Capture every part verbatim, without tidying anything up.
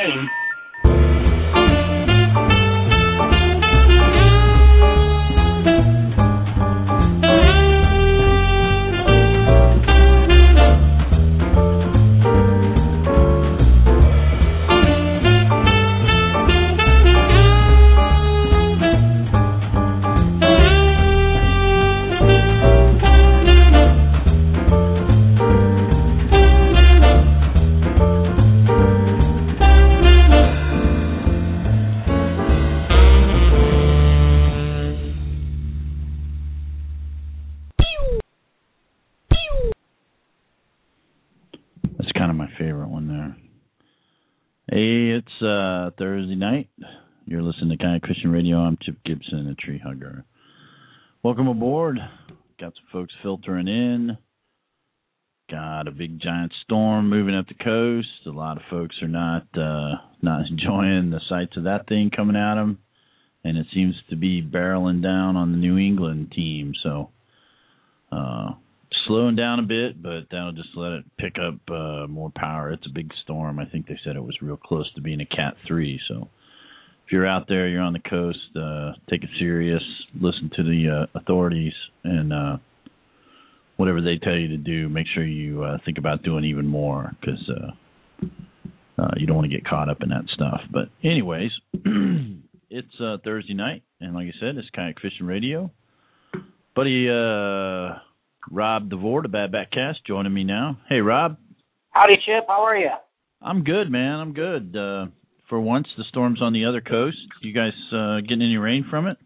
train. Uh, Thursday night. You're listening to Kayak Fishing Radio. I'm Chip Gibson, a tree hugger. Welcome aboard. Got some folks filtering in. Got a big giant storm moving up the coast. A lot of folks are not uh, not enjoying the sights of that thing coming at them, and it seems to be barreling down on the New England team. So, uh, slowing down a bit, but that'll just let it pick up uh, more power. It's a big storm. I think they said it was real close to being a Cat three. So if you're out there, you're on the coast, uh, take it serious, listen to the uh, authorities, and uh, whatever they tell you to do, make sure you uh, think about doing even more because uh, uh, you don't want to get caught up in that stuff. But anyways, it's uh, Thursday night, and like I said, it's Kayak Fishing Radio. Buddy, uh... Rob DeVore, the Bad Back Cast, joining me now. Hey, Rob. Howdy, Chip. How are you? I'm good, man. I'm good. Uh, for once, the storm's on the other coast. You guys uh, getting any rain from it?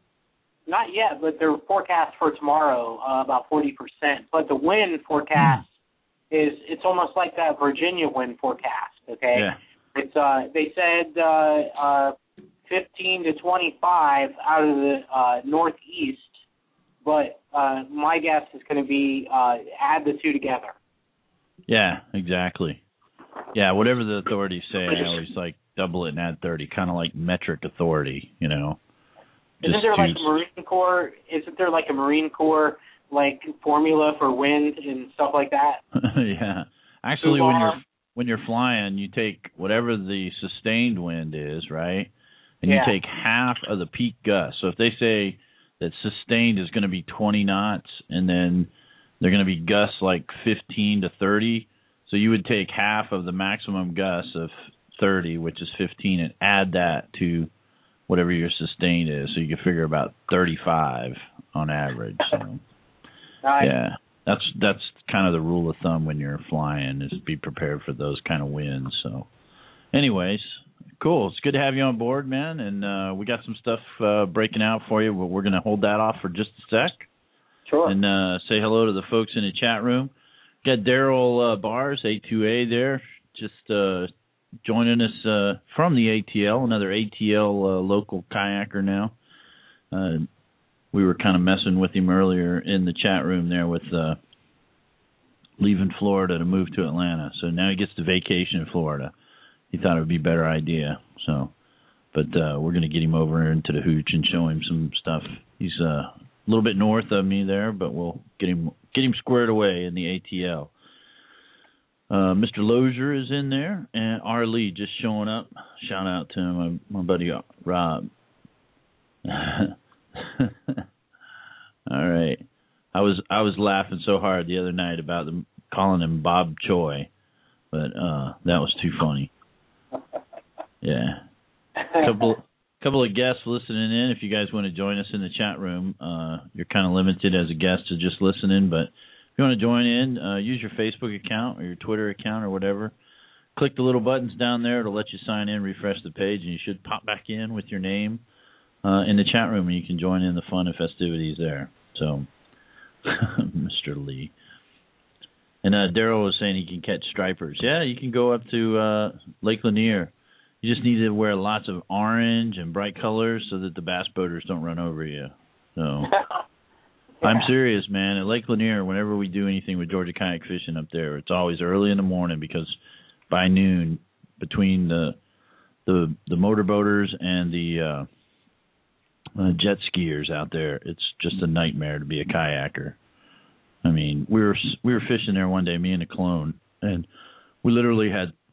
Not yet, but they're forecast for tomorrow, uh, about forty percent. But the wind forecast mm. is, it's almost like that Virginia wind forecast, okay? Yeah. It's uh, they said uh, uh, fifteen to twenty-five out of the uh, northeast. But uh, my guess is going to be uh, add the two together. Yeah, exactly. Yeah, whatever the authorities say, I always like double it and add thirty, kind of like metric authority, you know. Isn't there like a Marine Corps? Isn't there like a Marine Corps like formula for wind and stuff like that? Yeah, actually, when you're when you're flying, you take whatever the sustained wind is, right, and yeah. you take half of the peak gust. So if they say that sustained is going to be twenty knots, and then they're going to be gusts like fifteen to thirty. So you would take half of the maximum gusts of thirty, which is fifteen, and add that to whatever your sustained is. So you can figure about thirty-five on average. So, nice. Yeah, that's that's kind of the rule of thumb when you're flying, is be prepared for those kind of winds. So, anyways. Cool. It's good to have you on board, man. And uh, we got some stuff uh, breaking out for you, but we're going to hold that off for just a sec. Sure. And uh, say hello to the folks in the chat room. Got Daryl uh, Bars, A two A there, just uh, joining us uh, from the A T L, another A T L uh, local kayaker now. Uh, we were kind of messing with him earlier in the chat room there with uh, leaving Florida to move to Atlanta. So now he gets to vacation in Florida. He thought it would be a better idea. So, but uh, we're going to get him over into the hooch and show him some stuff. He's uh, a little bit north of me there, but we'll get him get him squared away in the A T L. Uh, Mister Lozier is in there, and R. Lee just showing up. Shout out to him, my, my buddy Rob. All right. I was I was laughing so hard the other night about them calling him Bob Choi, but uh, that was too funny. Yeah. Couple couple of guests listening in. If you guys want to join us in the chat room, uh, you're kind of limited as a guest to just listening, but if you want to join in, uh, use your Facebook account or your Twitter account or whatever. Click the little buttons down there. It'll let you sign in, refresh the page, and you should pop back in with your name uh, in the chat room, and you can join in the fun and festivities there. So, Mister Lee. And uh, Daryl was saying he can catch stripers. Yeah, you can go up to uh, Lake Lanier. You just need to wear lots of orange and bright colors so that the bass boaters don't run over you. So yeah. I'm serious, man. At Lake Lanier, whenever we do anything with Georgia Kayak Fishing up there, it's always early in the morning because by noon, between the the the motorboaters and the uh, uh, jet skiers out there, it's just a nightmare to be a kayaker. I mean, we were we were fishing there one day, me and a clone, and we literally had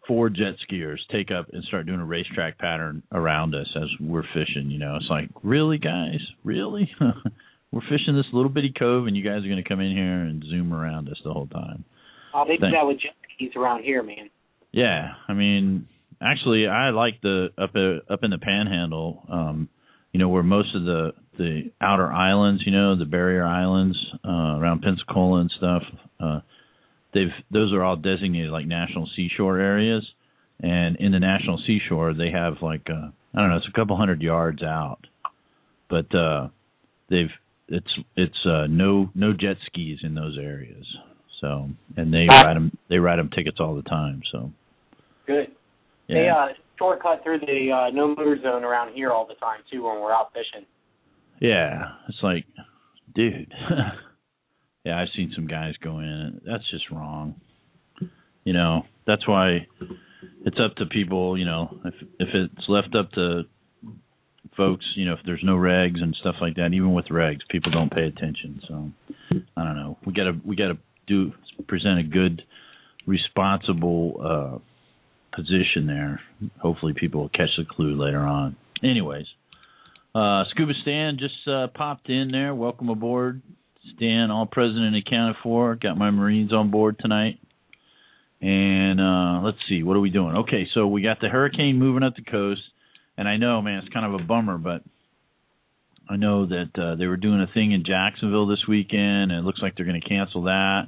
four jet skiers take up and start doing a racetrack pattern around us as we're fishing. You know, it's like, really, guys? Really? We're fishing this little bitty cove, and you guys are going to come in here and zoom around us the whole time. Oh, they do that with jet skis around here, man. Yeah, I mean, actually, I like the up uh, up in the Panhandle. Um, you know, where most of the the outer islands, you know, the barrier islands uh, around Pensacola and stuff. Uh, they've those are all designated like national seashore areas, and in the national seashore, they have like uh, I don't know, it's a couple hundred yards out, but uh, they've It's it's uh, no no jet skis in those areas. So and they ride them they ride them tickets all the time. So good. Yeah. They uh, shortcut through the uh, no motor zone around here all the time too when we're out fishing. Yeah, it's like, dude. Yeah, I've seen some guys go in. That's just wrong. You know, that's why it's up to people. You know, if if it's left up to folks, you know, if there's no regs and stuff like that, even with regs, people don't pay attention. So I don't know. We gotta we gotta do present a good, responsible uh, position there. Hopefully, people will catch the clue later on. Anyways, uh, Scuba Stan just uh, popped in there. Welcome aboard, Stan. All present and accounted for. Got my Marines on board tonight. And uh, let's see, what are we doing? Okay, so we got the hurricane moving up the coast. And I know, man, it's kind of a bummer, but I know that uh, they were doing a thing in Jacksonville this weekend, and it looks like they're going to cancel that.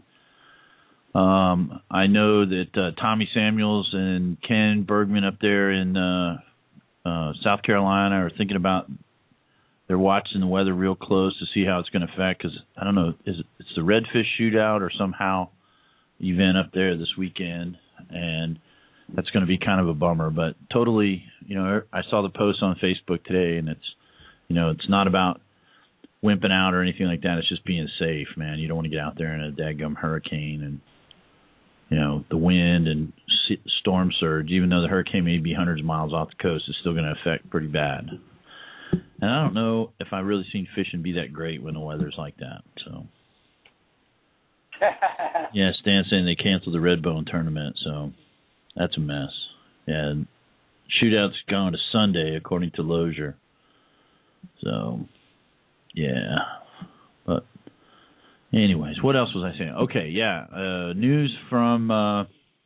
Um, I know that uh, Tommy Samuels and Ken Bergman up there in uh, uh, South Carolina are thinking about, they're watching the weather real close to see how it's going to affect, because, I don't know, is it, it's the Redfish Shootout or somehow event up there this weekend, and that's going to be kind of a bummer, but totally, you know, I saw the post on Facebook today, and it's, you know, it's not about wimping out or anything like that. It's just being safe, man. You don't want to get out there in a dadgum hurricane and, you know, the wind and storm surge, even though the hurricane may be hundreds of miles off the coast, is still going to affect pretty bad. And I don't know if I've really seen fishing be that great when the weather's like that, so. Yeah, Stan's saying they canceled the Redbone tournament, so that's a mess. Yeah, shootout's gone to Sunday, according to Lozier. So, yeah. But, anyways, what else was I saying? Okay, yeah, uh, news from, uh,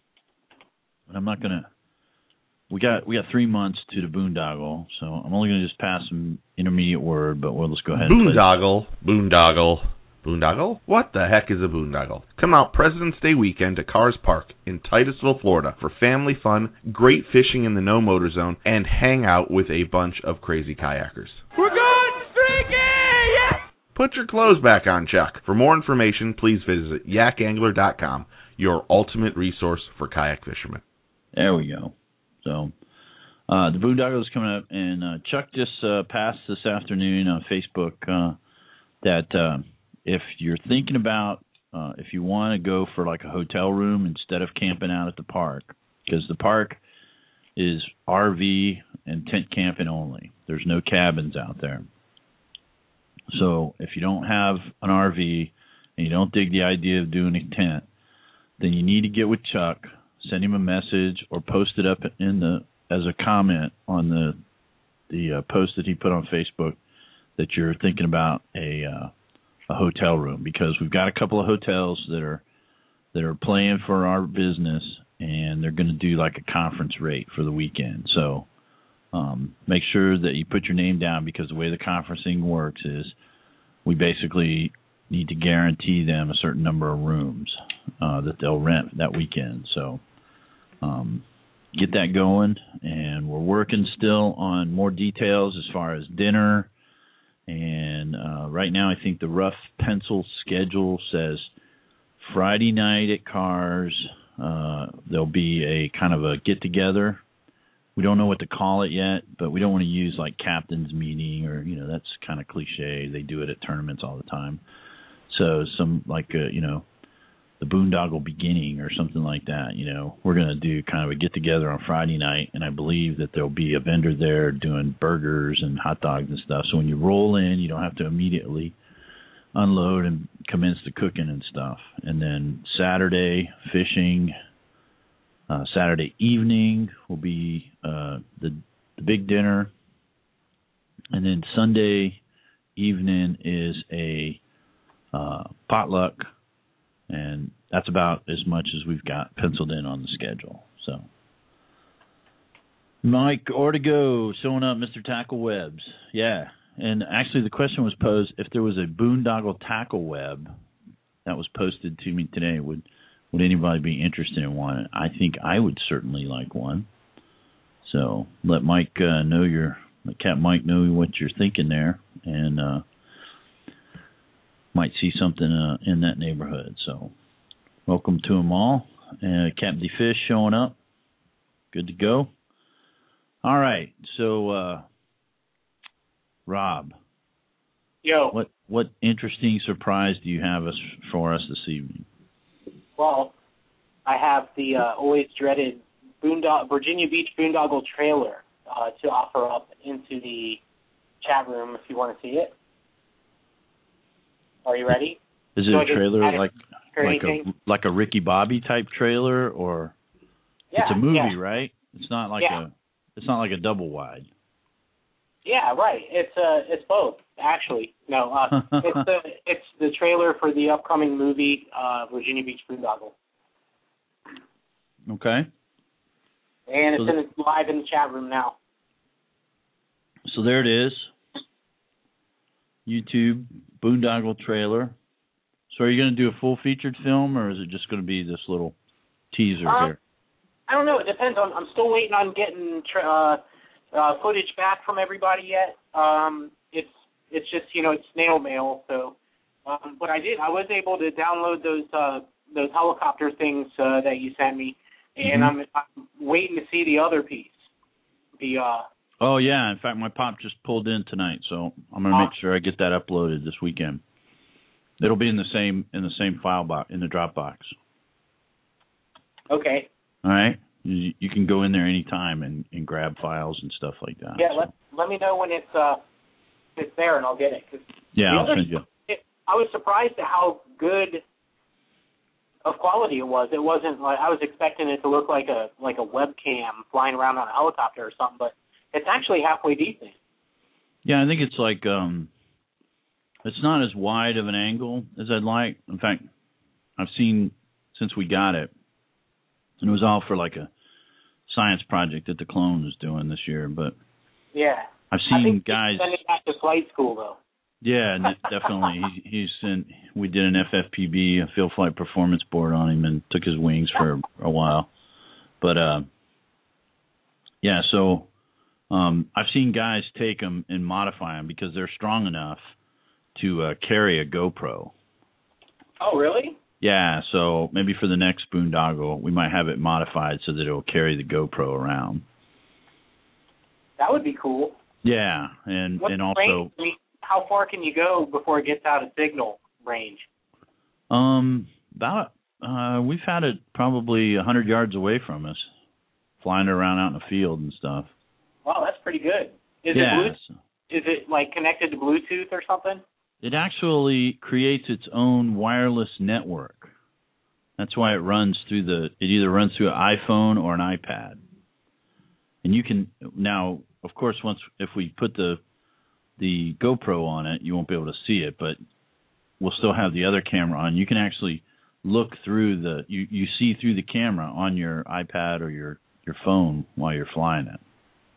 I'm not going to, we got we got three months to the boondoggle, so I'm only going to just pass some intermediate word, but we'll just go ahead and boondoggle, boondoggle. Boondoggle? What the heck is a boondoggle? Come out President's Day weekend to Cars Park in Titusville, Florida for family fun, great fishing in the no motor zone, and hang out with a bunch of crazy kayakers. We're going streaking! Yeah! Put your clothes back on, Chuck. For more information, please visit yak angler dot com, your ultimate resource for kayak fishermen. There we go. So, uh, the boondoggle is coming up, and uh, Chuck just uh, passed this afternoon on Facebook uh, that... Uh, If you're thinking about, uh, if you want to go for like a hotel room instead of camping out at the park, because the park is R V and tent camping only. There's no cabins out there. So if you don't have an R V and you don't dig the idea of doing a tent, then you need to get with Chuck, send him a message, or post it up in the as a comment on the the uh, post that he put on Facebook that you're thinking about a uh, a hotel room, because we've got a couple of hotels that are that are playing for our business, and they're going to do like a conference rate for the weekend. So um, make sure that you put your name down, because the way the conferencing works is we basically need to guarantee them a certain number of rooms uh, that they'll rent that weekend. So um, get that going, and we're working still on more details as far as dinner. And uh, right now, I think the rough pencil schedule says Friday night at Cars, uh, there'll be a kind of a get-together. We don't know what to call it yet, but we don't want to use like captain's meeting or, you know, that's kind of cliche. They do it at tournaments all the time. So some like, a, you know, the boondoggle beginning or something like that, you know, we're going to do kind of a get-together on Friday night, and I believe that there'll be a vendor there doing burgers and hot dogs and stuff. So when you roll in, you don't have to immediately unload and commence the cooking and stuff. And then Saturday, fishing, Uh, Saturday evening will be uh, the, the big dinner. And then Sunday evening is a uh, potluck. And that's about as much as we've got penciled in on the schedule. So, Mike Ortego showing up, Mister Tackle Webs. Yeah. And actually the question was posed, if there was a boondoggle tackle web that was posted to me today, would would anybody be interested in one? I think I would certainly like one. So let Mike uh, know your, let Cat Mike know what you're thinking there, and uh, might see something uh, in that neighborhood. So welcome to them all. Uh, Captain D Fish showing up. Good to go. All right. So, uh, Rob. Yo. What what interesting surprise do you have us for us this evening? Well, I have the uh, always dreaded Boondog- Virginia Beach boondoggle trailer uh, to offer up into the chat room if you want to see it. Are you ready? Is it so a trailer like like anything? a like a Ricky Bobby type trailer, or yeah, it's a movie, yeah. right? It's not like yeah. a it's not like a double wide. Yeah, right. It's uh, it's both actually. No, uh, it's the it's the trailer for the upcoming movie uh, Virginia Beach Boondoggle. Okay. And it's so in the, live in the chat room now. So there it is. YouTube boondoggle trailer. So are you going to do a full featured film, or is it just going to be this little teaser uh, here? I don't know. It depends on. I'm still waiting on getting tra- uh, uh, footage back from everybody yet. Um, it's it's just you know it's snail mail. So, um, but I did. I was able to download those uh, those helicopter things uh, that you sent me, and Mm-hmm. I'm, I'm waiting to see the other piece. The uh, Oh yeah. In fact, my pop just pulled in tonight, so I'm going to make sure I get that uploaded this weekend. It'll be in the same in the same file box in the Dropbox. Okay. All right. You, you can go in there anytime and, and grab files and stuff like that. Yeah. so. Let let me know when it's uh it's there, and I'll get it. Cause Yeah, the I'll other, send you. It, I was surprised at how good of quality it was. It wasn't like I was expecting it to look like a like a webcam flying around on a helicopter or something, but it's actually halfway decent. Yeah, I think it's like um, it's not as wide of an angle as I'd like. In fact, I've seen since we got it, and it was all for like a science project that the clone was doing this year. But yeah, I've I seen think guys. send it back to flight school though. Yeah, definitely. he, he's in, we did an F F P B, a field flight performance board on him, and took his wings for a while. But uh, yeah, so um, I've seen guys take them and modify them because they're strong enough to uh, carry a GoPro. Oh, really? Yeah, so maybe for the next boondoggle, we might have it modified so that it will carry the GoPro around. That would be cool. Yeah, and What's and the also, range? I mean, how far can you go before it gets out of signal range? um, about uh, we've had it probably a hundred yards away from us, flying it around out in the field and stuff. Wow, that's pretty good. Is yeah, it Bluetooth? Is it like connected to Bluetooth or something? It actually creates its own wireless network. That's why it runs through the. It either runs through an iPhone or an iPad. And you can now, of course, once if we put the the GoPro on it, you won't be able to see it, but we'll still have the other camera on. You can actually look through the. You, you see through the camera on your iPad or your, your phone while you're flying it.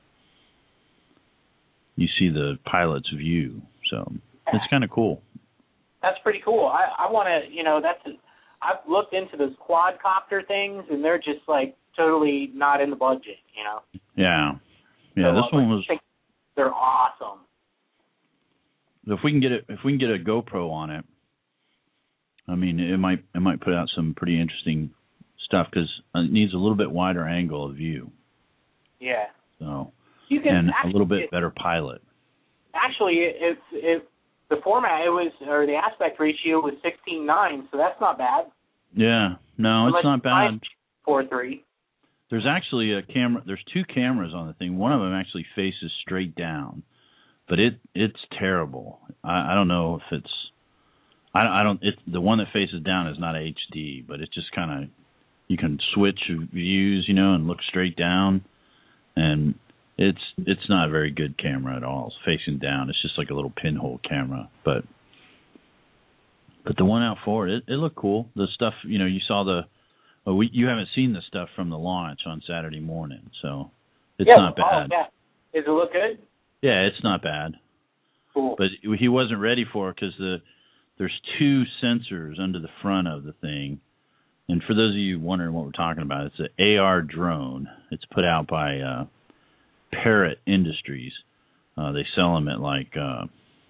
You see the pilot's view, so it's kind of cool. That's pretty cool. I, I want to, you know, that's. A, I've looked into those quadcopter things, and they're just like totally not in the budget, you know. Yeah, yeah. So, this uh, one was. They're awesome. If we can get it, if we can get a GoPro on it, I mean, it might it might put out some pretty interesting stuff because it needs a little bit wider angle of view. Yeah. So. You can and actually, a little bit better pilot. Actually, it, it, it, the format it was, or the aspect ratio was sixteen nine, so that's not bad. Yeah, no, Unless it's not bad. four three. There's actually a camera. There's two cameras on the thing. One of them actually faces straight down, but it it's terrible. I, I don't know if it's. I, I don't. It the one that faces down is not H D, but it's just kind of you can switch views, you know, and look straight down. And it's it's not a very good camera at all. It's facing down. It's just like a little pinhole camera. But but the one out forward, it, it looked cool. The stuff, you know, you saw the well, we you haven't seen the stuff from the launch on Saturday morning, so it's yeah, not bad. Oh, yeah. Does it look good? Yeah, it's not bad. Cool. But he wasn't ready for it because the there's two sensors under the front of the thing. And for those of you wondering what we're talking about, it's an A R drone. It's put out by uh, Parrot Industries. Uh, they sell them at like uh,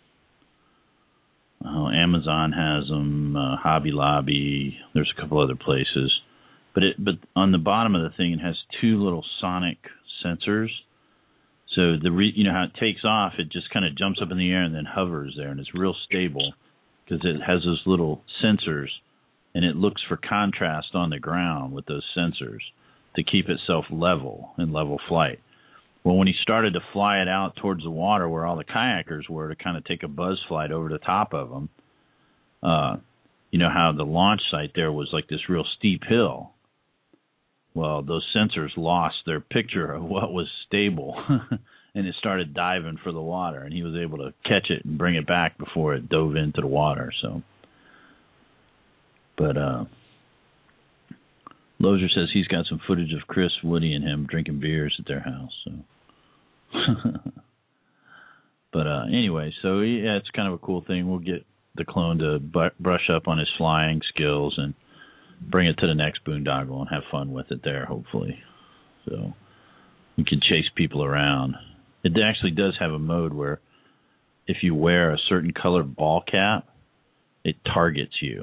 oh, Amazon has them, uh, Hobby Lobby. There's a couple other places, but it but on the bottom of the thing it has two little sonic sensors. So the re, you know how it takes off, it just kind of jumps up in the air and then hovers there, and it's real stable because it has those little sensors. And it looks for contrast on the ground with those sensors to keep itself level in level flight. Well, when he started to fly it out towards the water where all the kayakers were to kind of take a buzz flight over the top of them, uh, you know how the launch site there was like this real steep hill. Well, those sensors lost their picture of what was stable, and it started diving for the water, and he was able to catch it and bring it back before it dove into the water, so... But uh, Lozier says he's got some footage of Chris, Woody, and him drinking beers at their house. So, but uh, anyway, so yeah, it's kind of a cool thing. We'll get the clone to bu- brush up on his flying skills and bring it to the next boondoggle and have fun with it there, hopefully. So we can chase people around. It actually does have a mode where if you wear a certain color ball cap, it targets you.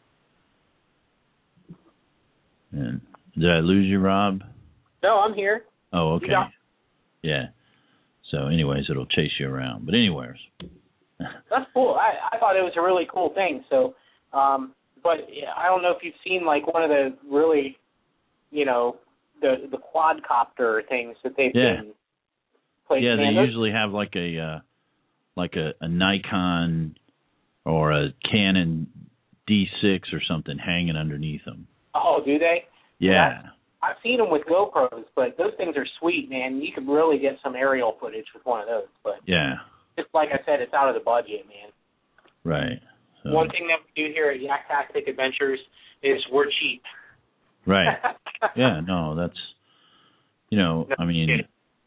And did I lose you, Rob? No, I'm here. Oh, okay. Yeah. yeah. So, anyways, it'll chase you around. But anyways. That's cool. I, I thought it was a really cool thing. So, um, but I don't know if you've seen like one of the really, you know, the the quadcopter things that they've yeah. been placed. Yeah, they in. usually have like a uh, like a, a Nikon or a Canon D six or something hanging underneath them. Oh, do they? Yeah. I've seen them with GoPros, but those things are sweet, man. You could really get some aerial footage with one of those. But yeah, just like I said, it's out of the budget, man. Right. So. One thing that we do here at Yak Tactic Adventures is we're cheap. Right. Yeah. No, that's you know, no, I mean,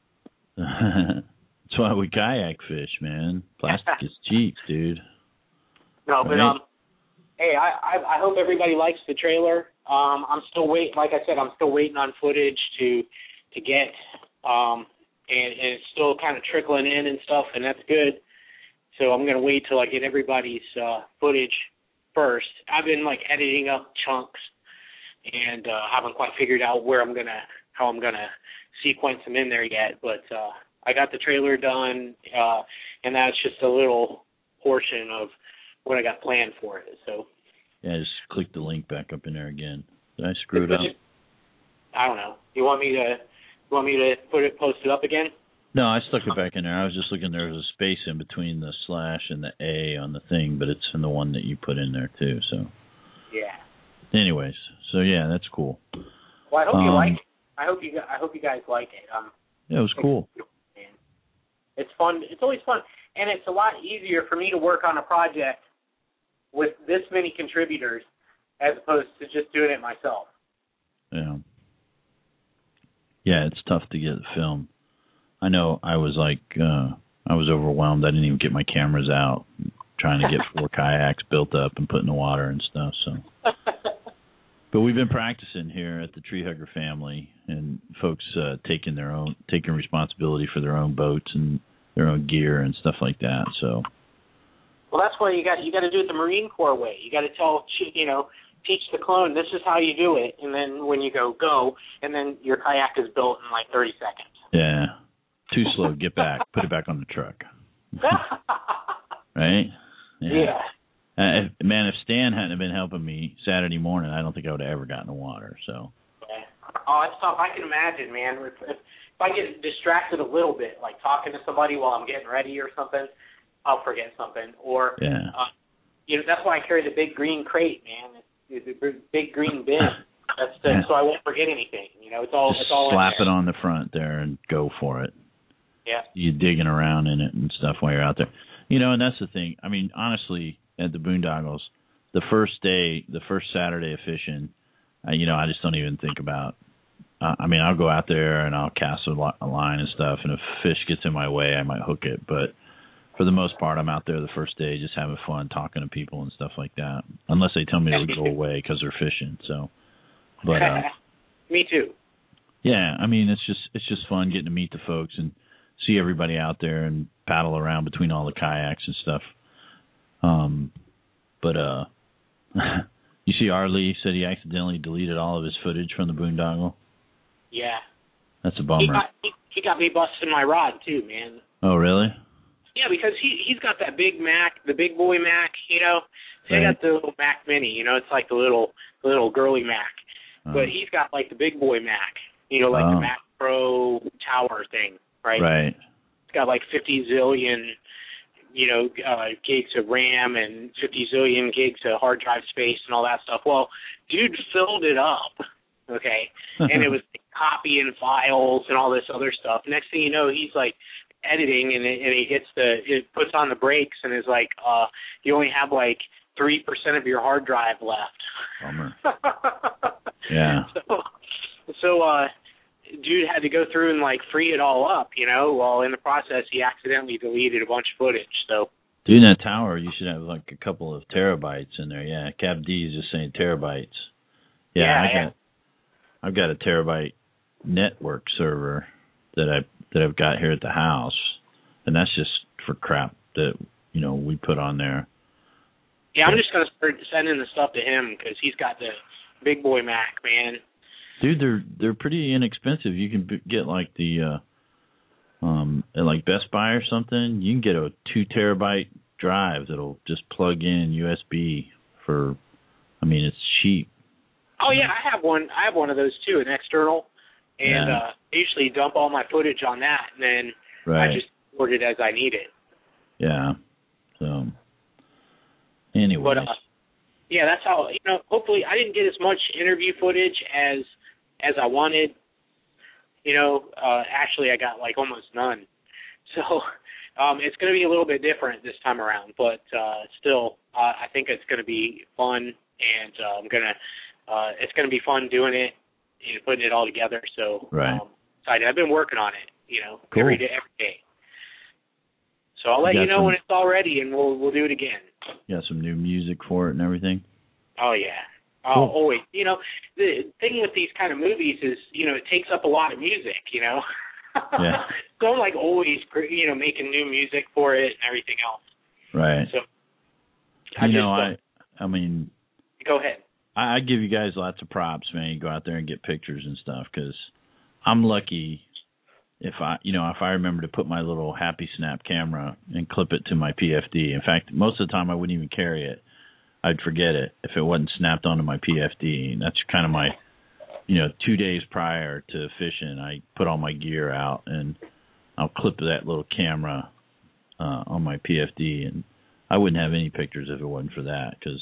that's why we kayak fish, man. Plastic is cheap, dude. No, but right? um. Hey, I, I I hope everybody likes the trailer. Um, I'm still wait, like I said, I'm still waiting on footage to to get, um, and, and it's still kind of trickling in and stuff, and that's good. So I'm gonna wait till I get everybody's uh, footage first. I've been like editing up chunks, and uh, haven't quite figured out where I'm gonna how I'm gonna sequence them in there yet. But uh, I got the trailer done, uh, and that's just a little portion of what I got planned for it. So yeah, just click the link back up in there again. Did I screw it up? I don't know. You want me to you want me to put it post it up again? No, I stuck it back in there. I was just looking. There was a space in between the slash and the A on the thing, but it's in the one that you put in there too. So yeah. Anyways, so yeah, that's cool. Well, I hope um, you like it. I hope you I hope you guys like it. Um, yeah, it was cool. It's fun. It's always fun, and it's a lot easier for me to work on a project with this many contributors as opposed to just doing it myself. Yeah. Yeah, it's tough to get the film. I know I was like, uh, I was overwhelmed. I didn't even get my cameras out, trying to get four kayaks built up and put in the water and stuff. So, but we've been practicing here at the Tree Hugger family, and folks uh, taking their own, taking responsibility for their own boats and their own gear and stuff like that. So. Well, that's why you got you got to do it the Marine Corps way. You got to tell, you know, teach the clone this is how you do it, and then when you go go, and then your kayak is built in like thirty seconds. Yeah, too slow. Get back. Put it back on the truck. Right? Yeah. yeah. Uh, if, man, if Stan hadn't been helping me Saturday morning, I don't think I would have ever gotten in the water. So. Yeah. Oh, it's tough. I can imagine, man. If, if, if I get distracted a little bit, like talking to somebody while I'm getting ready or something, I'll forget something. Or, yeah. uh, you know, that's why I carry the big green crate, man. It's, it's a big green bin. That's the, Yeah. so I won't forget anything. You know, it's all Just it's all slap in it there. on the front there and go for it. Yeah. You digging around in it and stuff while you're out there. You know, and that's the thing. I mean, honestly, at the Boondoggles, the first day, the first Saturday of fishing, uh, you know, I just don't even think about. Uh, I mean, I'll go out there and I'll cast a, li- a line and stuff, and if fish gets in my way, I might hook it. But for the most part, I'm out there the first day just having fun, talking to people and stuff like that. Unless they tell me to go away because they're fishing. So, but uh, me too. yeah, I mean, it's just it's just fun getting to meet the folks and see everybody out there and paddle around between all the kayaks and stuff. Um, but uh, you see, Arlie said he accidentally deleted all of his footage from the boondoggle. Yeah. That's a He bummer. got he, he got me busting my rod too, man. Oh, really? Yeah, because he he's got that big Mac, the big boy Mac, you know. So Right. I got the little Mac Mini, you know, it's like the little the little girly Mac. Uh, But he's got like the big boy Mac, you know, like Oh. the Mac Pro Tower thing, right? Right. It's got like fifty zillion, you know, uh, gigs of RAM and fifty zillion gigs of hard drive space and all that stuff. Well, dude filled it up, okay, and it was copying files and all this other stuff. Next thing you know, he's like editing and, it, and he hits the, it puts on the brakes and is like, uh, you only have like three percent of your hard drive left. Bummer. Yeah. So, so uh, dude had to go through and like free it all up, you know. Well, in the process, he accidentally deleted a bunch of footage. So, Dude, in that tower, you should have like a couple of terabytes in there. Yeah, Cap D is just saying terabytes. Yeah, Yeah, I yeah. got, I've got a terabyte network server that I that I've got here at the house, and that's just for crap that you know we put on there. yeah, I'm just gonna start sending the stuff to him because he's got the big boy Mac, man. Dude, they're they're pretty inexpensive. You can b- get like the uh, um at like Best Buy or something. You can get a two terabyte drive that'll just plug in U S B for. I mean, it's cheap. Oh yeah, I have one. I have one of those too, an external, and Yeah. uh, I usually dump all my footage on that, and then Right. I just record it as I need it. Yeah. So. Anyways. But uh, yeah, that's how, you know. Hopefully, I didn't get as much interview footage as as I wanted. You know, uh, actually, I got like almost none. So um, it's going to be a little bit different this time around, but uh, still, uh, I think it's going to be fun, and uh, I'm gonna. Uh, it's going to be fun doing it and putting it all together. So, Right. um, excited. I've been working on it, you know, Cool. every day, every day. So I'll let You you got know some- when it's all ready, and we'll we'll do it again. You got some new music for it and everything? Oh yeah. Oh, Cool. always. You know, the thing with these kind of movies is, you know, it takes up a lot of music. You know. Yeah. So I'm like always, you know, making new music for it and everything else. Right. So. I you just, know, uh, I I mean, Go ahead. I, I give you guys lots of props, man. You go out there and get pictures and stuff because I'm lucky if I, you know, if I remember to put my little Happy Snap camera and clip it to my P F D. In fact, most of the time I wouldn't even carry it. I'd forget it if it wasn't snapped onto my P F D. And that's kind of my, you know, two days prior to fishing, I put all my gear out and I'll clip that little camera uh, on my P F D. And I wouldn't have any pictures if it wasn't for that because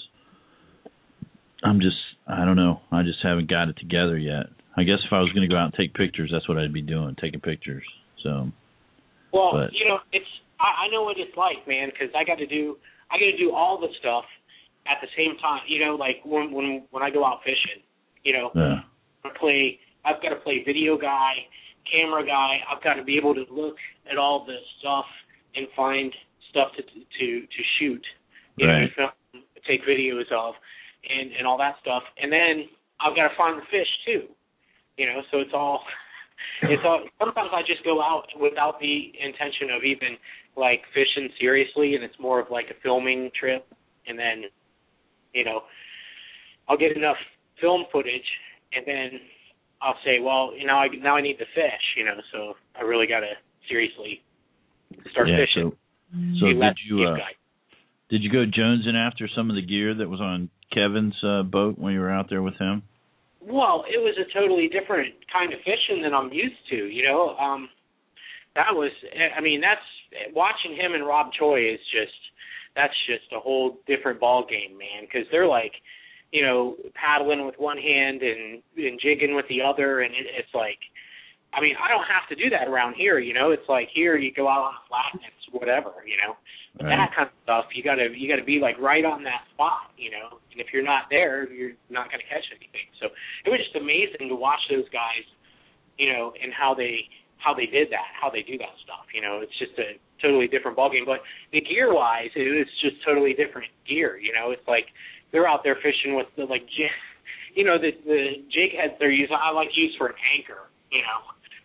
I'm just, I don't know. I just haven't got it together yet. I guess if I was going to go out and take pictures, that's what I'd be doing, taking pictures. So, Well, but, you know, it's I, I know what it's like, man, because I got to do I got to do all the stuff at the same time. You know, like when when when I go out fishing, you know, yeah, I play. I've got to play video guy, camera guy. I've got to be able to look at all this stuff and find stuff to to to shoot. You Right. know, to film, take videos of, and and all that stuff. And then I've got to find the fish too. You know, so it's all. It's all. Sometimes I just go out without the intention of even like fishing seriously, and it's more of like a filming trip. And then, you know, I'll get enough film footage, and then I'll say, well, you know, I now I need to fish. You know, so I really got to seriously start yeah. fishing. So, so Be did less you uh, cheap guy. did you go jonesing after some of the gear that was on Kevin's uh, boat when you were out there with him? Well, it was a totally different kind of fishing than I'm used to, you know. Um, that was, I mean, that's, watching him and Rob Choi is just, that's just a whole different ball game, man, because they're like, you know, paddling with one hand and, and jigging with the other, and it, it's like, I mean, I don't have to do that around here, you know. It's like here you go out on a flat and it's whatever, you know. But right. that kind of stuff, you gotta you gotta be like right on that spot, you know. And if you're not there, you're not gonna catch anything. So it was just amazing to watch those guys, you know, and how they how they did that, how they do that stuff. You know, it's just a totally different ballgame. But the gear wise, it was just totally different gear. You know, it's like they're out there fishing with the like, you know, the the jig heads they're using. I like to use for an anchor, you know.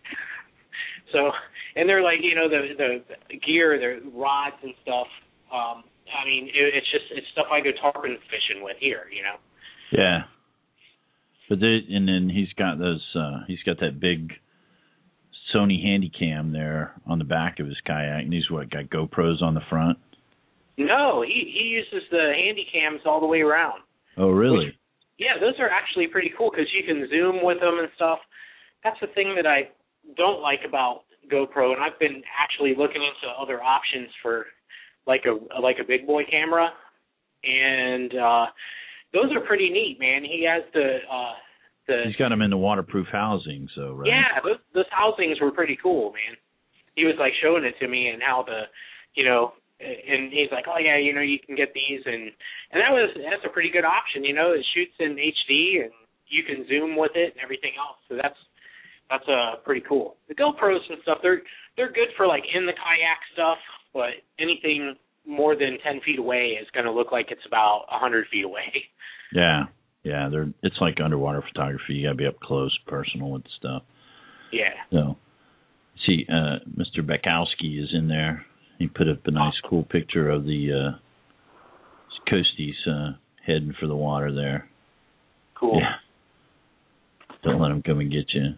So, and they're like, you know, the the gear, the rods and stuff. Um, I mean, it, it's just it's stuff I go tarpon fishing with here, you know. Yeah. But they, and then he's got those. Uh, he's got that big Sony Handycam there on the back of his kayak, and he's what got GoPros on the front. No, he he uses the Handycams all the way around. Oh, really? Which, yeah, those are actually pretty cool because you can zoom with them and stuff. That's the thing that I don't like about GoPro, and I've been actually looking into other options for like a like a big boy camera, and uh, those are pretty neat, man. He has the uh, the. He's got them in the waterproof housing, so right. Yeah, those, those housings were pretty cool, man. He was like showing it to me and how the, you know, and he's like, oh yeah, you know, you can get these, and and that was that's a pretty good option, you know. It shoots in H D and you can zoom with it and everything else, so that's. That's uh, pretty cool. The GoPros and stuff, they're they're good for like in the kayak stuff, but anything more than ten feet away is going to look like it's about a hundred feet away. Yeah, yeah, they're it's like underwater photography. You got to be up close, personal with the stuff. Yeah. So, see, uh, Mister Bekowski is in there. He put up a nice, cool picture of the uh, coasties uh, heading for the water there. Cool. Yeah. Don't let them come and get you.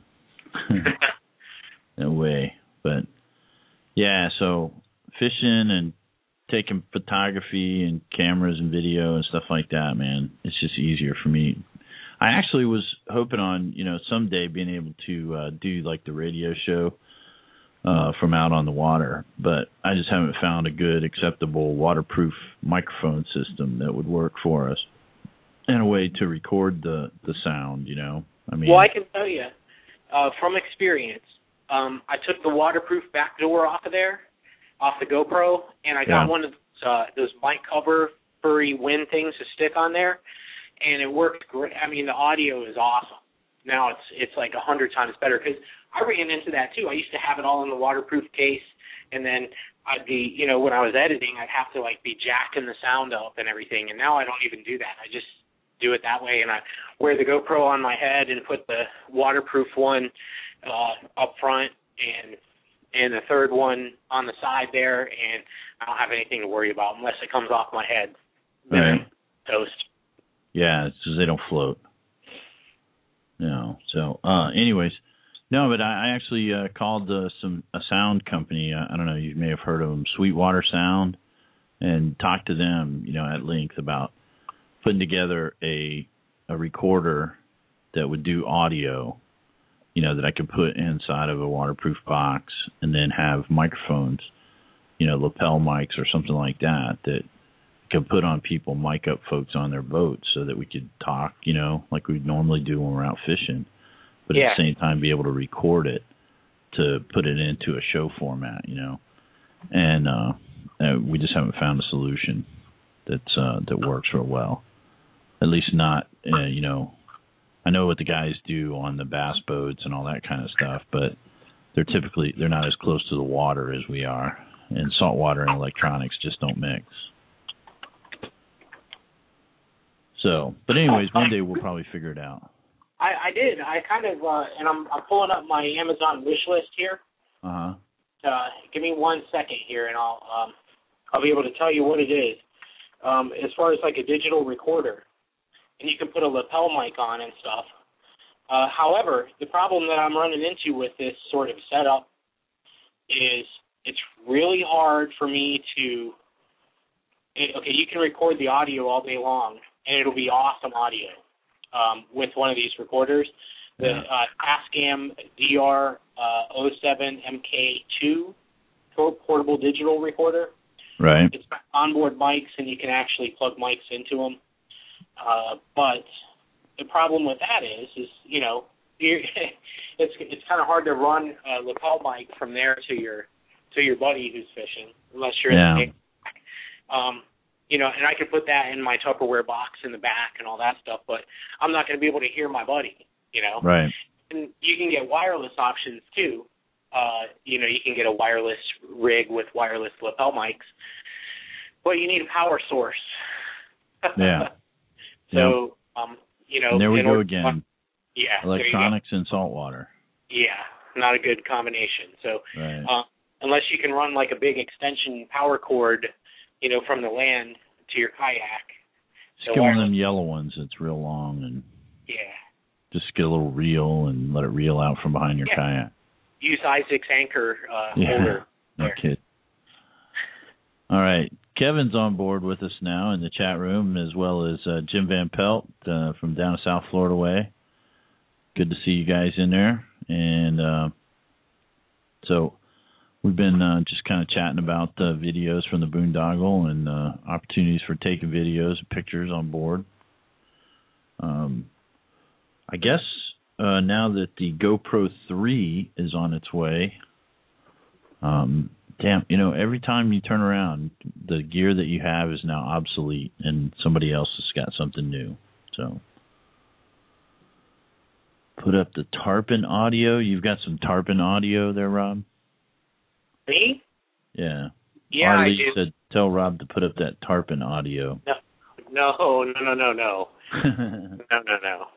No way. But yeah, so fishing and taking photography and cameras and video and stuff like that, man, it's just easier for me. I actually was hoping on, you know, someday being able to uh, do like the radio show uh, from out on the water, but I just haven't found a good, acceptable, waterproof microphone system that would work for us and a way to record the, the sound, you know. I mean, well, I can tell you. Uh, from experience, um, I took the waterproof back door off of there, off the GoPro, and I got yeah. one of those, uh, those mic cover furry wind things to stick on there, and it worked great. I mean, the audio is awesome. Now it's it's like a hundred times better because I ran into that too. I used to have it all in the waterproof case, and then I'd be, you know, when I was editing, I'd have to like be jacking the sound up and everything, and now I don't even do that. I just do it that way, and I wear the GoPro on my head and put the waterproof one uh, up front and and the third one on the side there, and I don't have anything to worry about unless it comes off my head. Then right. I'm toast. Yeah, it's because they don't float. You know, so uh, anyways, no, but I, I actually uh, called uh, some a sound company. Uh, I don't know, you may have heard of them, Sweetwater Sound, and talked to them, you know, at length about putting together a a recorder that would do audio, you know, that I could put inside of a waterproof box and then have microphones, you know, lapel mics or something like that, that could put on people, mic up folks on their boats so that we could talk, you know, like we'd normally do when we're out fishing, but yeah. at the same time be able to record it to put it into a show format, you know. And uh, uh, we just haven't found a solution that's uh, that works real well. At least not, uh, you know, I know what the guys do on the bass boats and all that kind of stuff, but they're typically, they're not as close to the water as we are. And saltwater and electronics just don't mix. So, but anyways, one day we'll probably figure it out. I, I did. I kind of, uh, and I'm, I'm pulling up my Amazon wish list here. Uh-huh. Uh, give me one second here, and I'll, um, I'll be able to tell you what it is. Um, as far as like a digital recorder. And you can put a lapel mic on and stuff. Uh, however, the problem that I'm running into with this sort of setup is it's really hard for me to, okay, you can record the audio all day long, and it'll be awesome audio um, with one of these recorders. The yeah. uh, Tascam D R oh seven M K two portable digital recorder. Right. It's got onboard mics, and you can actually plug mics into them. Uh, but the problem with that is, is you know, you're, it's it's kind of hard to run a lapel mic from there to your to your buddy who's fishing, unless you're yeah. in the um, you know, and I could put that in my Tupperware box in the back and all that stuff, but I'm not going to be able to hear my buddy, you know. Right. And you can get wireless options too. Uh, you know, you can get a wireless rig with wireless lapel mics, but you need a power source. Yeah. So, yep. um, you know. And there we go order, again. Yeah. Electronics and saltwater. Yeah, not a good combination. So, right. uh, unless you can run like a big extension power cord, you know, from the land to your kayak. Just get one of them yellow ones that's real long and yeah. Just get a little reel and let it reel out from behind your yeah. kayak. Use Isaac's anchor uh, yeah. holder. No kid. All right. Kevin's on board with us now in the chat room, as well as uh, Jim Van Pelt uh, from down South Florida way. Good to see you guys in there. And uh, so we've been uh, just kind of chatting about uh, videos from the boondoggle and uh, opportunities for taking videos and pictures on board. Um, I guess uh, now that the GoPro three is on its way, um, damn, you know, every time you turn around, the gear that you have is now obsolete and somebody else has got something new. So put up the Tarpon audio. You've got some Tarpon audio there, Rob? Me? Yeah. Yeah, Arlie I do. said tell Rob to put up that Tarpon audio. No, no, no, no, no, no. no, no, no.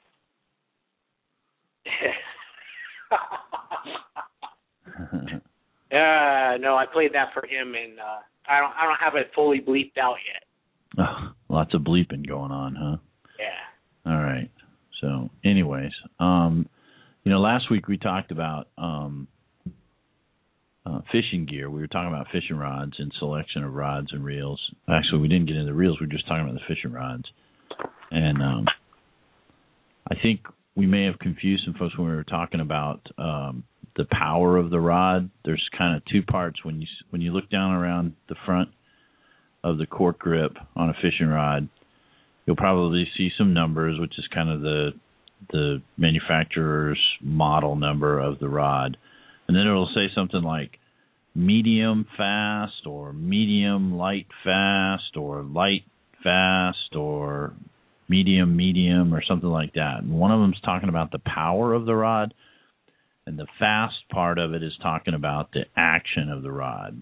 uh, no, I played that for him, and uh, I don't, I don't have it fully bleeped out yet. Oh, lots of bleeping going on, huh? Yeah. All right. So, anyways, um, you know, last week we talked about um, uh, fishing gear. We were talking about fishing rods and selection of rods and reels. Actually, we didn't get into the reels. We were just talking about the fishing rods. And um, I think we may have confused some folks when we were talking about um, the power of the rod. There's kind of two parts. When you when you look down around the front of the cork grip on a fishing rod, you'll probably see some numbers, which is kind of the the manufacturer's model number of the rod. And then it'll say something like medium fast or medium light fast or light fast or medium medium or something like that. And one of them's talking about the power of the rod, and the fast part of it is talking about the action of the rod.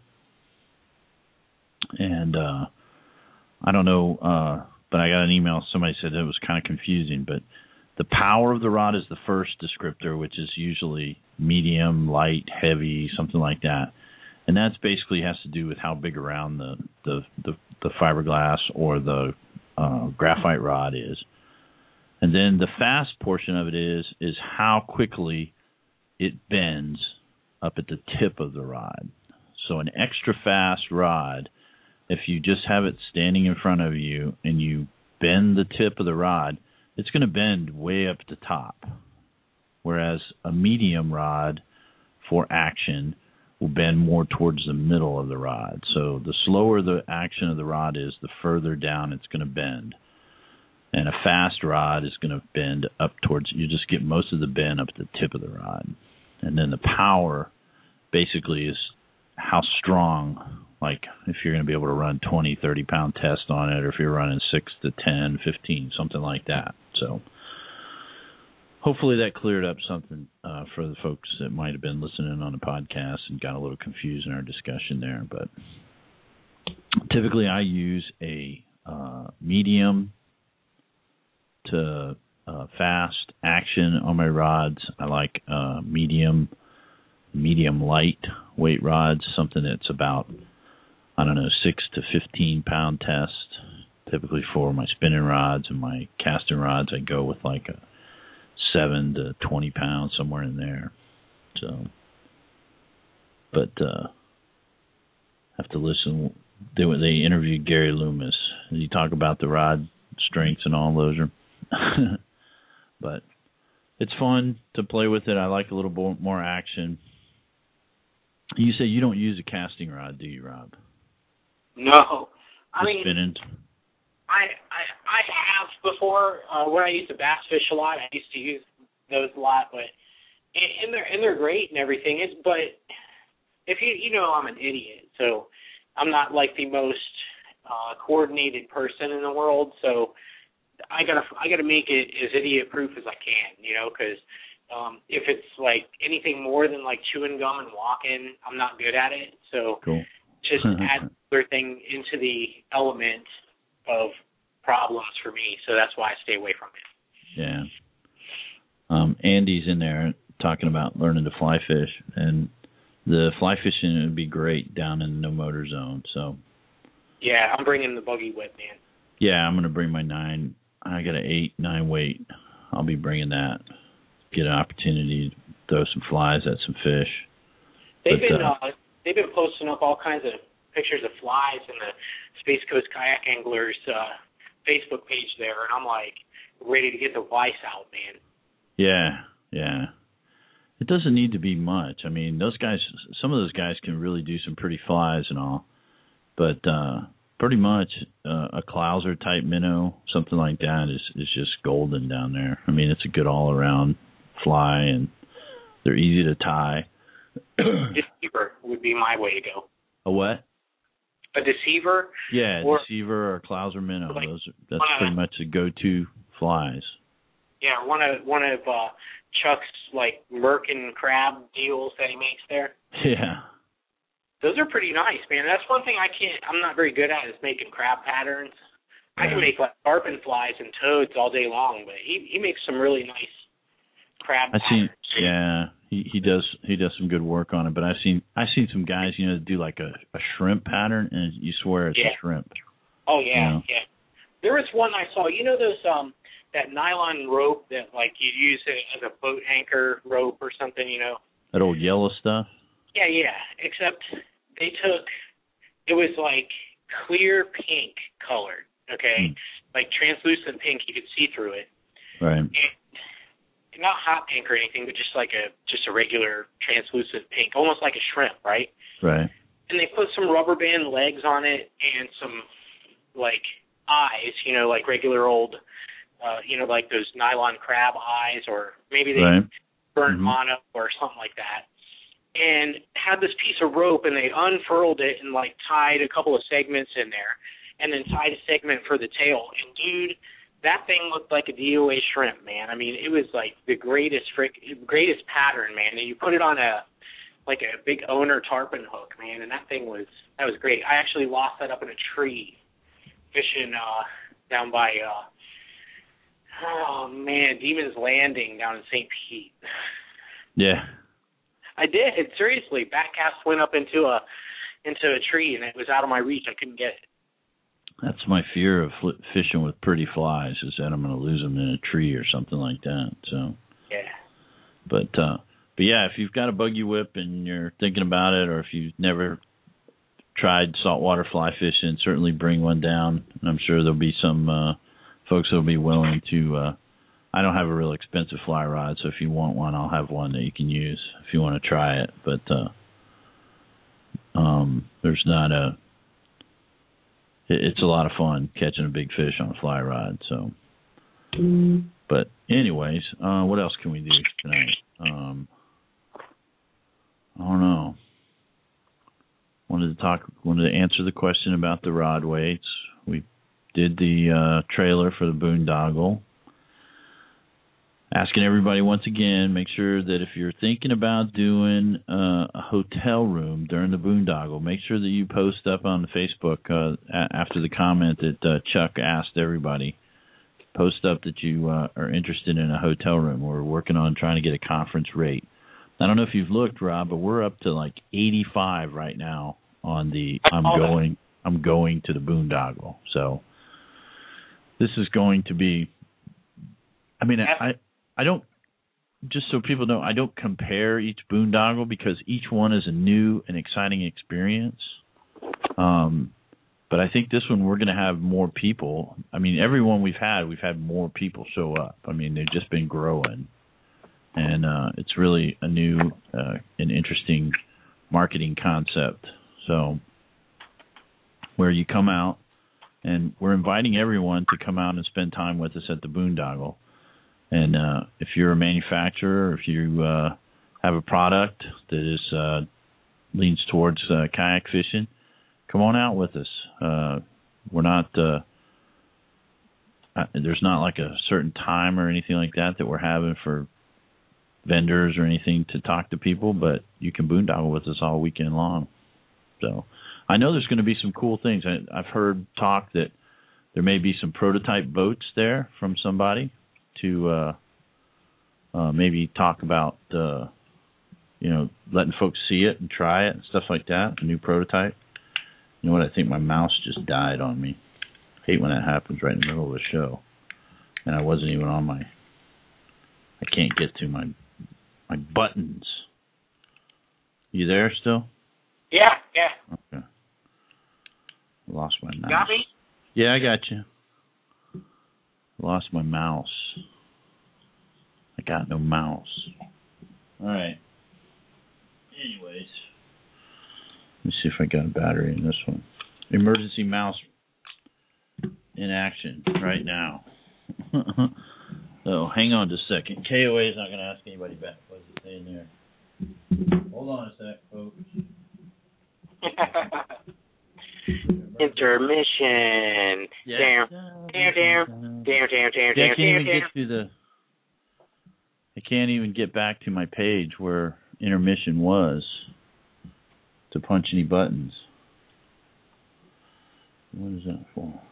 And uh, I don't know, uh, but I got an email. Somebody said it was kind of confusing, but the power of the rod is the first descriptor, which is usually medium, light, heavy, something like that. And that's basically has to do with how big around the, the, the, the fiberglass or the uh, graphite rod is. And then the fast portion of it is is how quickly it bends up at the tip of the rod. So an extra fast rod, if you just have it standing in front of you and you bend the tip of the rod, it's going to bend way up at the top. Whereas a medium rod for action will bend more towards the middle of the rod. So the slower the action of the rod is, the further down it's going to bend. And a fast rod is going to bend up towards, you just get most of the bend up at the tip of the rod. And then the power basically is how strong, like if you're going to be able to run twenty, thirty pound test on it, or if you're running six to ten, fifteen, something like that. So hopefully that cleared up something uh, for the folks that might have been listening on the podcast and got a little confused in our discussion there. But typically I use a uh, medium to uh, fast action on my rods. I like uh, medium, medium light weight rods, something that's about, I don't know, six to fifteen pound test. Typically for my spinning rods and my casting rods, I go with like a seven to twenty pounds, somewhere in there. So, but uh, have to listen. They they interviewed Gary Loomis. He talk about the rod strengths and all those. But it's fun to play with it. I like a little more action. You say you don't use a casting rod, do you, Rob? No, I Just mean, spinning. I, I I have before. Uh, when I used to bass fish a lot, I used to use those a lot, but and, and they're and they're great and everything. Is but if you you know I'm an idiot, so I'm not like the most uh, coordinated person in the world. So I gotta I gotta make it as idiot proof as I can, you know, because um, if it's like anything more than like chewing gum and walking, I'm not good at it. So cool. just add another thing into the element of problems for me. So that's why I stay away from it. Yeah. Um, Andy's in there talking about learning to fly fish, and the fly fishing would be great down in the no motor zone. So yeah, I'm bringing the buggy whip, man. Yeah, I'm gonna bring my nine. I got an eight nine weight. I'll be bringing that. Get an opportunity to throw some flies at some fish. They've but, been uh, uh, they've been posting up all kinds of pictures of flies in the Space Coast Kayak Anglers uh, Facebook page there, and I'm like ready to get the vice out, man. Yeah, yeah. It doesn't need to be much. I mean, those guys, some of those guys can really do some pretty flies and all, but uh, pretty much uh, a Clouser type minnow, something like that, is is just golden down there. I mean, it's a good all around fly, and they're easy to tie. Deceiver would be my way to go. A what? A deceiver? Yeah, or, deceiver or Clouser minnow. Like, Those are, that's pretty much the go-to flies. Yeah, one of one of uh, Chuck's like merkin crab deals that he makes there. Yeah. Those are pretty nice, man. That's one thing I can't. I'm not very good at is making crab patterns. I can make like tarpon flies and toads all day long, but he he makes some really nice crab I patterns. seen, yeah, he he does he does some good work on it. But I've seen I've seen some guys, you know, do like a, a shrimp pattern, and you swear it's yeah. a shrimp. Oh yeah, you know? yeah. There was one I saw. You know those um that nylon rope that like you use it as a boat anchor rope or something, you know? That old yellow stuff. Yeah, yeah. Except they took it was like clear pink colored, okay, mm. like translucent pink. You could see through it. Right. And not hot pink or anything, but just like a just a regular translucent pink, almost like a shrimp, right? Right. And they put some rubber band legs on it and some like eyes, you know, like regular old, uh, you know, like those nylon crab eyes, or maybe they right. burnt mm-hmm. mono or something like that. And had this piece of rope, and they unfurled it and like tied a couple of segments in there, and then tied a segment for the tail. And dude, that thing looked like a D O A shrimp, man. I mean, it was like the greatest frick, greatest pattern, man. And you put it on a like a big owner tarpon hook, man, and that thing was that was great. I actually lost that up in a tree fishing uh, down by uh, oh man, Demon's Landing down in Saint Pete. Yeah. I did, seriously. Backcast went up into a into a tree, and it was out of my reach. I couldn't get it. That's my fear of fl- fishing with pretty flies, is that I'm going to lose them in a tree or something like that. So. Yeah. But uh, but yeah, if you've got a buggy whip and you're thinking about it, or if you've never tried saltwater fly fishing, certainly bring one down. And I'm sure there'll be some uh, folks that'll be willing to. Uh, I don't have a real expensive fly rod, so if you want one, I'll have one that you can use if you want to try it. But uh, um, there's not a. It, it's a lot of fun catching a big fish on a fly rod. So, mm. But anyways, uh, what else can we do tonight? Um, I don't know. Wanted to talk. Wanted to answer the question about the rod weights. We did the uh, trailer for the boondoggle. Asking everybody once again, make sure that if you're thinking about doing uh, a hotel room during the boondoggle, make sure that you post up on the Facebook uh, a- after the comment that uh, Chuck asked everybody. Post up that you uh, are interested in a hotel room. We're working on trying to get a conference rate. I don't know if you've looked, Rob, but we're up to like eighty-five right now on the I'm going I'm going to the boondoggle. So this is going to be. I mean, I. I don't, just so people know, I don't compare each boondoggle because each one is a new and exciting experience. Um, but I think this one we're going to have more people. I mean, every one we've had, we've had more people show up. I mean, they've just been growing. And uh, it's really a new uh, and interesting marketing concept. So where you come out, And we're inviting everyone to come out and spend time with us at the Boondoggle. And uh, if you're a manufacturer, or if you uh, have a product that is uh, leans towards uh, kayak fishing, come on out with us. Uh, we're not uh, uh, there's not like a certain time or anything like that that we're having for vendors or anything to talk to people, but you can boondoggle with us all weekend long. So I know there's going to be some cool things. I, I've heard talk that there may be some prototype boats there from somebody to uh, uh, maybe talk about, uh, you know, letting folks see it and try it and stuff like that, a new prototype. You know what? I think my mouse just died on me. I hate when that happens right in the middle of the show. And I wasn't even on my, I can't get to my my buttons. You there still? Yeah, yeah. Okay. I lost my mouse. Got me? Yeah, I got you. Lost my mouse. I got no mouse. All right. Anyways, let me see if I got a battery in this one. Emergency mouse in action right now. So hang on just a second. K O A is not going to ask anybody back. What does it say in there? Hold on a sec, folks. Intermission. Yeah. Damn. Damn, damn. Damn, damn, damn, Yeah, I damn, can't even damn. get to the. I can't even get back to my page where intermission was to punch any buttons. What is that for?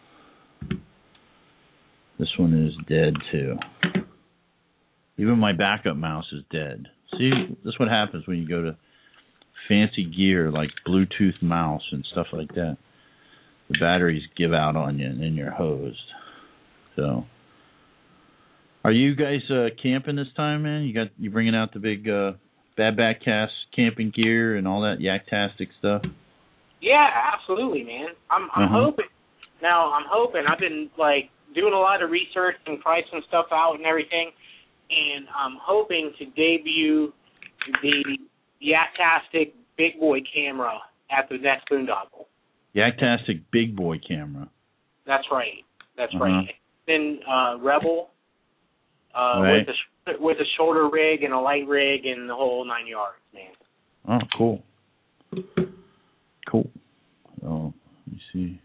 This one is dead too. Even my backup mouse is dead. See, this is what happens when you go to fancy gear like Bluetooth mouse and stuff like that. The batteries give out on you and then you're hosed. So, are you guys uh, camping this time, man? You got you bringing out the big uh, Bad Backcast camping gear and all that Yaktastic stuff? Yeah, absolutely, man. I'm I'm Uh-huh. hoping. Now I'm hoping. I've been like doing a lot of research and pricing stuff out and everything, and I'm hoping to debut the Yaktastic Big Boy camera at the next Boondoggle. Yaktastic Big Boy camera. That's right. That's Uh-huh. right. Then uh, Rebel uh, Right. with a with a shoulder rig and a light rig and the whole nine yards, man. Oh, cool. Cool. Oh, let me see.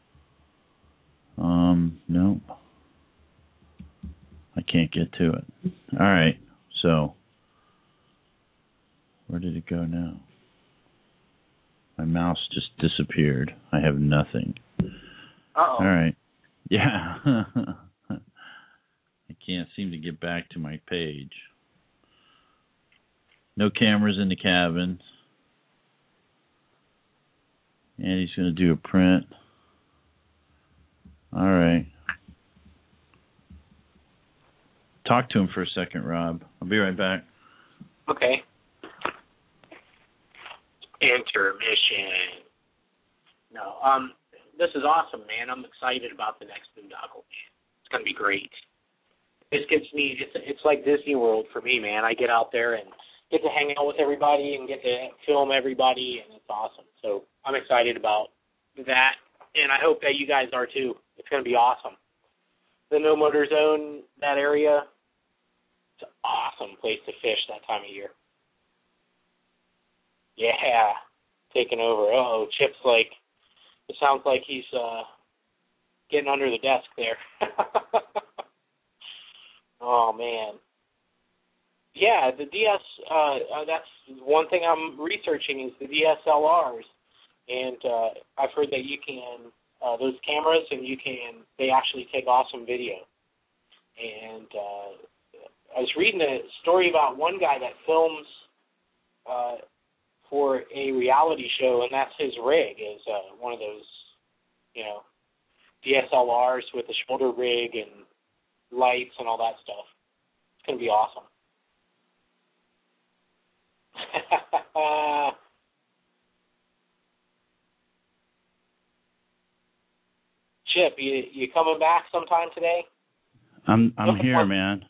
Um, no. I can't get to it. All right. So, where did it go now? My mouse just disappeared. I have nothing. Uh-oh. All right. Yeah. I can't seem to get back to my page. No cameras in the cabin. And he's going to do a print. All right. Talk to him for a second, Rob. I'll be right back. Okay. Intermission. No, um, this is awesome, man. I'm excited about the next Boondoggle, man. It's gonna be great. This gets me. It's it's like Disney World for me, man. I get out there and get to hang out with everybody and get to film everybody, and it's awesome. So I'm excited about that, and I hope that you guys are too. It's gonna be awesome. The No Motor Zone, that area, it's an awesome place to fish that time of year. Yeah, taking over. Uh-oh, Chip's like, it sounds like he's uh, getting under the desk there. Oh, man. Yeah, the D S, uh, uh, that's one thing I'm researching is the D S L Rs. And uh, I've heard that you can, uh, those cameras, and you can, they actually take awesome video. And uh, I was reading a story about one guy that films uh, for a reality show, and that's his rig, is uh, one of those, you know, D S L Rs with a shoulder rig and lights and all that stuff. It's going to be awesome. Chip, you you coming back sometime today? I'm I'm here, man.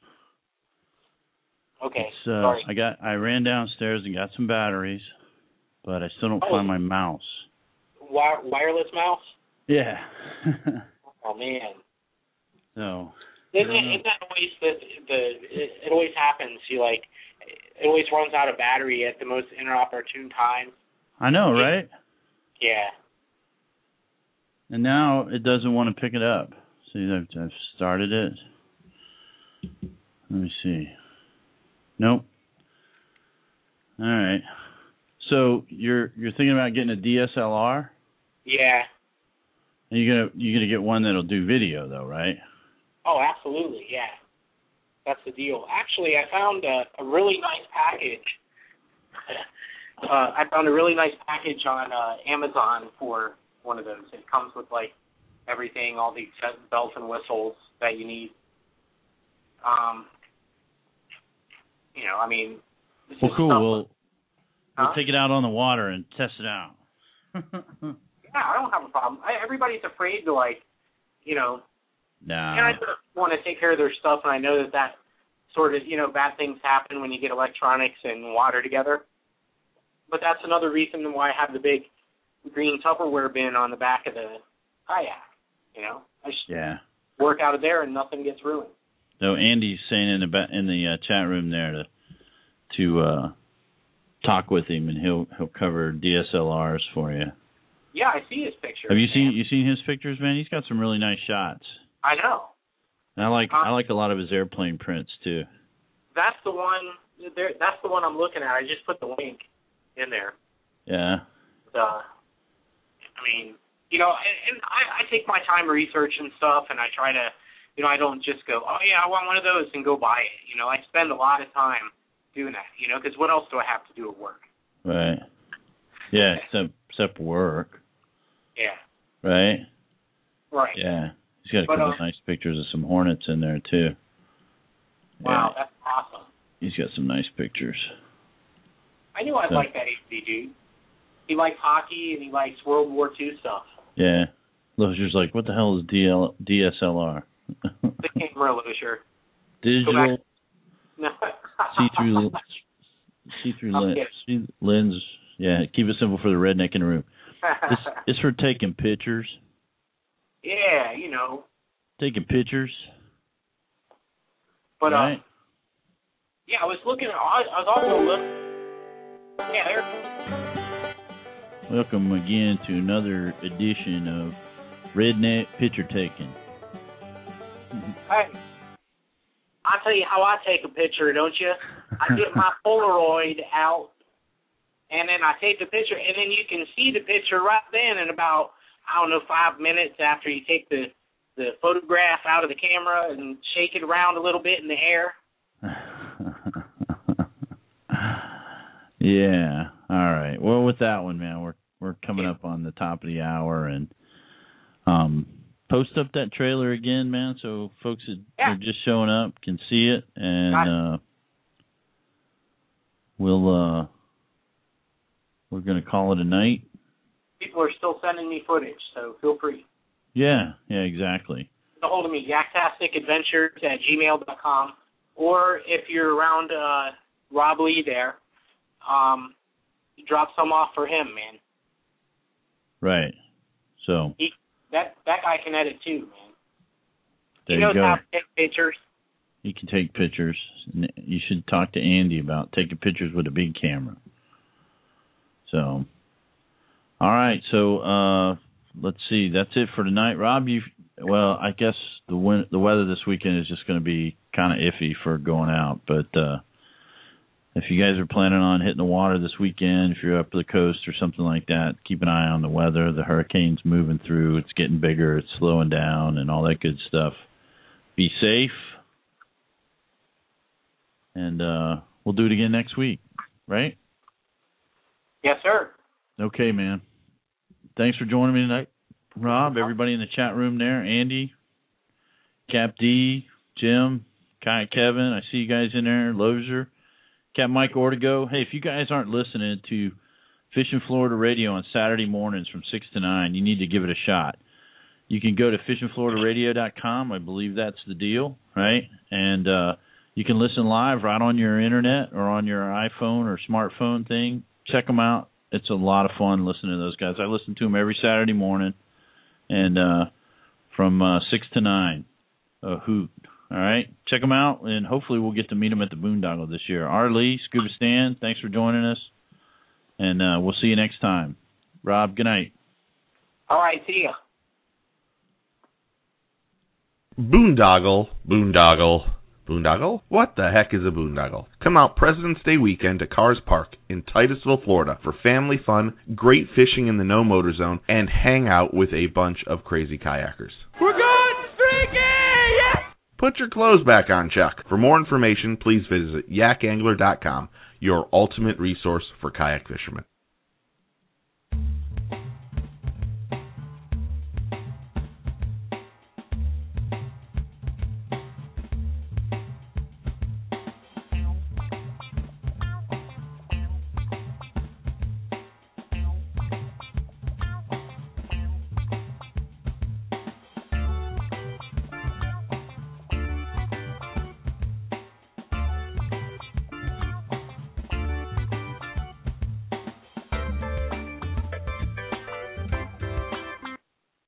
Okay. It's, uh, sorry. I got I ran downstairs and got some batteries, but I still don't Oh. find my mouse. Wire, wireless mouse? Yeah. Oh man. So. Isn't, it, isn't that always the the it, it always happens? You like it always runs out of battery at the most inopportune time. I know, right? Yeah. And now it doesn't want to pick it up. See, I've, I've started it. Let me see. Nope. All right. So you're you're thinking about getting a D S L R? Yeah. And you're gonna you're gonna get one that'll do video though, right? Oh, absolutely, yeah. That's the deal. Actually, I found a, a really nice package. Uh, I found a really nice package on uh, Amazon for one of those. It comes with, like, everything, all the bells and whistles that you need. Um, you know, I mean... This well, is cool. stuff, we'll, huh? we'll take it out on the water and test it out. Yeah, I don't have a problem. I, everybody's afraid to, like, you know... Nah. And I just want to take care of their stuff, and I know that that sort of, you know, bad things happen when you get electronics and water together. But that's another reason why I have the big green Tupperware bin on the back of the kayak, you know. I just yeah. work out of there and nothing gets ruined. So Andy's saying in the in the uh, chat room there to to uh, talk with him, and he'll he'll cover D S L Rs for you. Yeah, I see his pictures. Have you man. seen you seen his pictures, man? He's got some really nice shots. I know. And I like um, I like a lot of his airplane prints too. That's the one. There, that's the one I'm looking at. I just put the link in there. Yeah. Uh, I mean, you know, and, and I, I take my time to research and stuff, and I try to, you know, I don't just go, oh yeah, I want one of those and go buy it. You know, I spend a lot of time doing that. You know, because what else do I have to do at work? Right. Yeah, except except work. Yeah. Right. Right. Yeah. He's got a but, couple uh, of nice pictures of some hornets in there too. Wow, yeah. that's awesome. He's got some nice pictures. I knew I'd so, like that H D dude. He likes hockey and he likes World War Two stuff. Yeah. Loesier's like, what the hell is D L, D S L R? The camera, Loesier. Digital. No. see-through, see-through lens. See, lens. Yeah, keep it simple for the redneck in the room. It's, it's for taking pictures. Yeah, you know. Taking pictures. But, right? uh, yeah, I was looking, I was also looking, yeah, there. Welcome again to another edition of Redneck Picture Taking. Hey, I'll tell you how I take a picture, don't you? I get my Polaroid out, and then I take the picture, and then you can see the picture right then in about, I don't know, five minutes after you take the, the photograph out of the camera and shake it around a little bit in the air. Yeah. All right. Well, with that one, man, we're we're coming up on the top of the hour, and um, post up that trailer again, man, so folks that yeah. are just showing up can see it, and uh, we'll uh, we're gonna call it a night. People are still sending me footage, so feel free. Yeah. Yeah. Exactly. Get a hold of me, Yaktastic Adventures at gmail dot com, or if you're around uh, Rob Lee there, um, drop some off for him, man. Right. So he, that that guy can edit too, man. There he knows you go. how to take pictures. He can take pictures. You should talk to Andy about taking pictures with a big camera. So, all right. So uh, let's see. That's it for tonight, Rob. You well, I guess the win- the weather this weekend is just going to be kind of iffy for going out, but. Uh, If you guys are planning on hitting the water this weekend, if you're up the coast or something like that, keep an eye on the weather. The hurricane's moving through. It's getting bigger. It's slowing down and all that good stuff. Be safe. And uh, we'll do it again next week, right? Yes, sir. Okay, man. Thanks for joining me tonight, Rob, everybody in the chat room there, Andy, Cap D, Jim, Kayak Kevin. I see you guys in there, Lozier. Captain Mike Ortego. Hey, if you guys aren't listening to Fishing Florida Radio on Saturday mornings from six to nine, you need to give it a shot. You can go to fishing florida radio dot com. I believe that's the deal, right? And uh, you can listen live right on your internet or on your iPhone or smartphone thing. Check them out. It's a lot of fun listening to those guys. I listen to them every Saturday morning, and uh, from uh, six to nine, a hoot. All right, check them out, and hopefully we'll get to meet them at the Boondoggle this year. R. Lee, Scuba Stan, thanks for joining us, and uh, we'll see you next time. Rob, good night. All right, see ya. Boondoggle, boondoggle, boondoggle? What the heck is a boondoggle? Come out President's Day weekend to Cars Park in Titusville, Florida for family fun, great fishing in the no motor zone, and hang out with a bunch of crazy kayakers. We're going streaking! Yeah! Put your clothes back on, Chuck. For more information, please visit yak angler dot com, your ultimate resource for kayak fishermen.